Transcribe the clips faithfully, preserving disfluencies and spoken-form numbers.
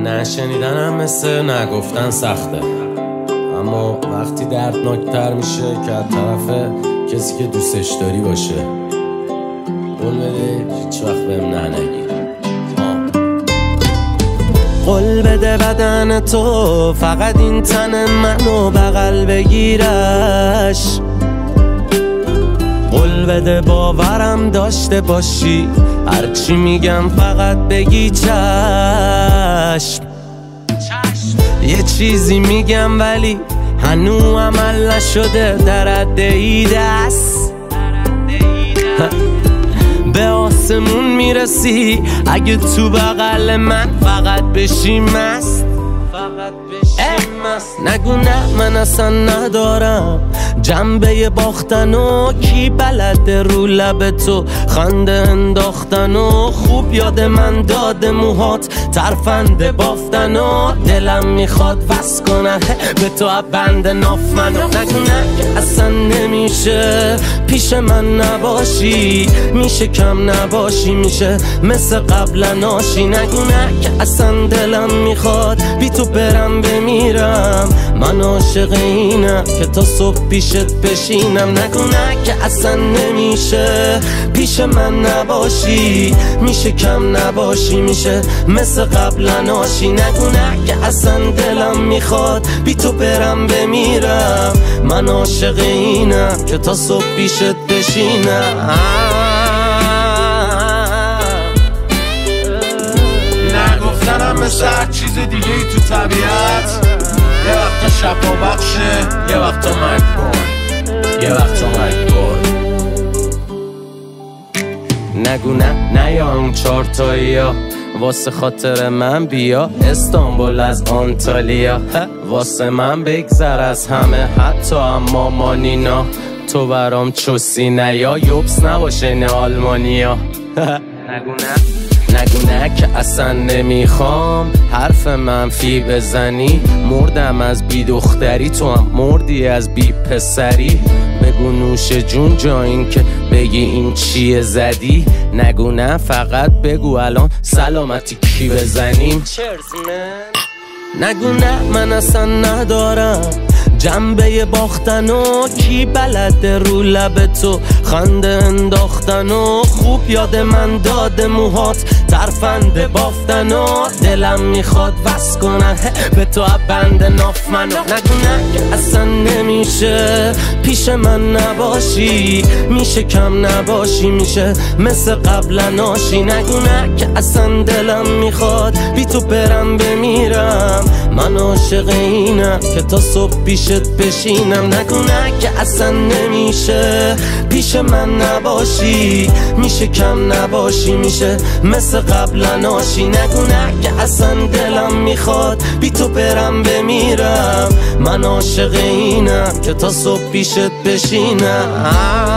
نشنیدنم مثل نگفتن سخته، اما وقتی دردناکتر میشه که از طرف کسی که دوستش داری باشه. قول بده هیچ وقت بهم نه نگی. قول بده بدن تو فقط این تن منو بغل بگیرش. قول بده باورم داشته باشی، هرچی میگم فقط بگی چشم. یه چیزی میگم ولی هنو عمل نشده، در عده دست به آسمون میرسی اگه تو بغل من فقط بشی مست. نگو نه من اصلا ندارم جنبه باختن و کی بلده رو لب تو خنده انداختن و خوب یاد من داده موهات ترفنده بافتن و دلم میخواد وس کنه به تو بند ناف منو. نگو نه که اصلا نمیشه پیش من نباشی، میشه کم نباشی، میشه مثل قبل ناشی. نگو نه که اصلا دلم میخواد بی تو برم بمیرم، من عاشق اینم که تا صبح پیشت بشینم. نگو نه که اصلا نمیشه پیش من نباشی، میشه کم نباشی، میشه مثل قبل ناشی. نگو نه که اصلا دلم میخواد بی تو برم بمیرم، من عاشق اینم که تا صبح پیشت بشینم. نگفتنم مثل هر چیز دیگه ای تو طبیعت، یه وقتا شفا بخشه، یه وقتا مکبر، یه وقتا مکبر. نگو نه نه یا اون چارتایی ها واسه خاطر من بیا استانبول از آنتالیا، واسه من بگذر از همه حتی اما مانینا. تو برام چوسی نه یا یوبس نباشه نه آلمانیا. نگو نه نگو نه که اصلا نمیخوام حرف منفی بزنی، مردم از بی دختری تو هم مردی از بی پسری. بگو نوش جون جا این که بگی این چیه زدی. نگو نه فقط بگو الان سلامتی کی بزنیم. نگو نه من اصلا ندارم جنبه باختن و کی بلده رو لب تو خنده انداختن و خوب یاد من داده موهات ترفنده بافتن و دلم میخواد وس کنه به تو بند ناف منو. نگو نه که اصلا نمیشه پیش من نباشی، میشه کم نباشی، میشه مثل قبل ناشی. نگو نه که اصلا دلم میخواد بی تو برم بمیرم، من عاشق اینم که تا صبح پیشت بشینم. نگو نه که اصلا نمیشه پیش من نباشی، میشه کم نباشی، میشه مثل قبل ناشی. نگو نه که اصلا دلم میخواد بی تو برم بمیرم، من عاشق اینم که تا صبح پیشت بشینم.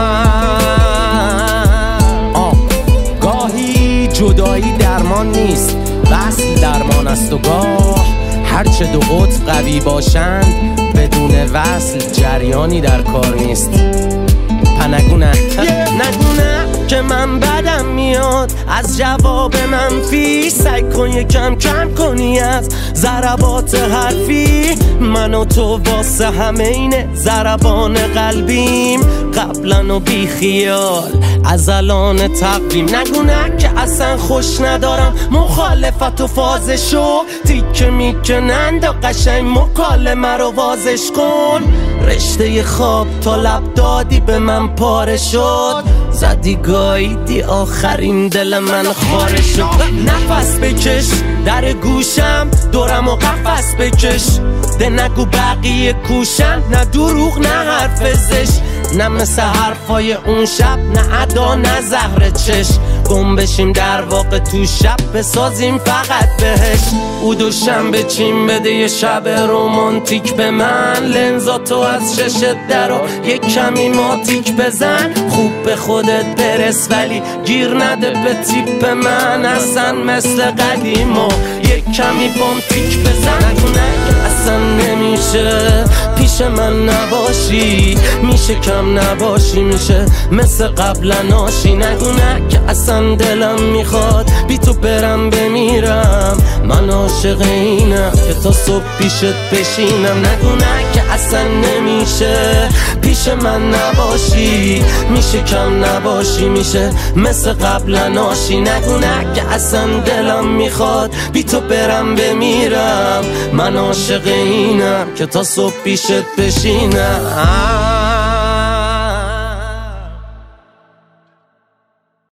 آه. گاهی جدایی درمان نیست، وصل درمان است و گاه هرچه دو قطب قوی باشند بدون وصل جریانی در کار نیست. نگو نه نگو نه که من بدم میاد از جواب منفی، سعی کن یکم کم کنی از ضربات حرفی. من و تو واسه همه اینه ضربان قلبیم، قبلا و بی خیال از الان تقویم. نگو نه که اصلا خوش ندارم مخالفت و فازشو تیکه میکنند و قشنگ مکالمه رو وازش کن. رشته خواب تا لب دادی به من پاره شد، زدی گاییدی آخرین دل من خاره شد. نفس بکش در گوشم دورم و قفس بکش، ده نگو بقیه کوشن، نه دروغ نه حرف زش، نه مثل حرفای اون شب، نه ادا نه زهر چش. گم بشیم در واقع تو شب بسازیم فقط بهش. او دوشنبه چین بده یه شب رومانتیک به من، لنزاتو از ششت درا یک کمی ماتیک بزن. خوب به خودت برس ولی گیر نده به تیپ من، اصلا مثل قدیما یک کمی بامتیک بزن. نگو نه اصلا نمیشه پیش من نباشی، میشه کم نباشی، میشه مثل قبل ناشی. نگو نه که اصلا دلم میخواد بی تو برم بمیرم، من عاشق اینم که تا صبح پیشت بشینم. نگو نه که اصلا نمیشه پیش من نباشی، میشه کم نباشی، میشه مثل قبلا آشی. نگو نه که اصلا دلم میخواد بی تو برم بمیرم. من عاشق اینم که تا صبح پیشت بشینم.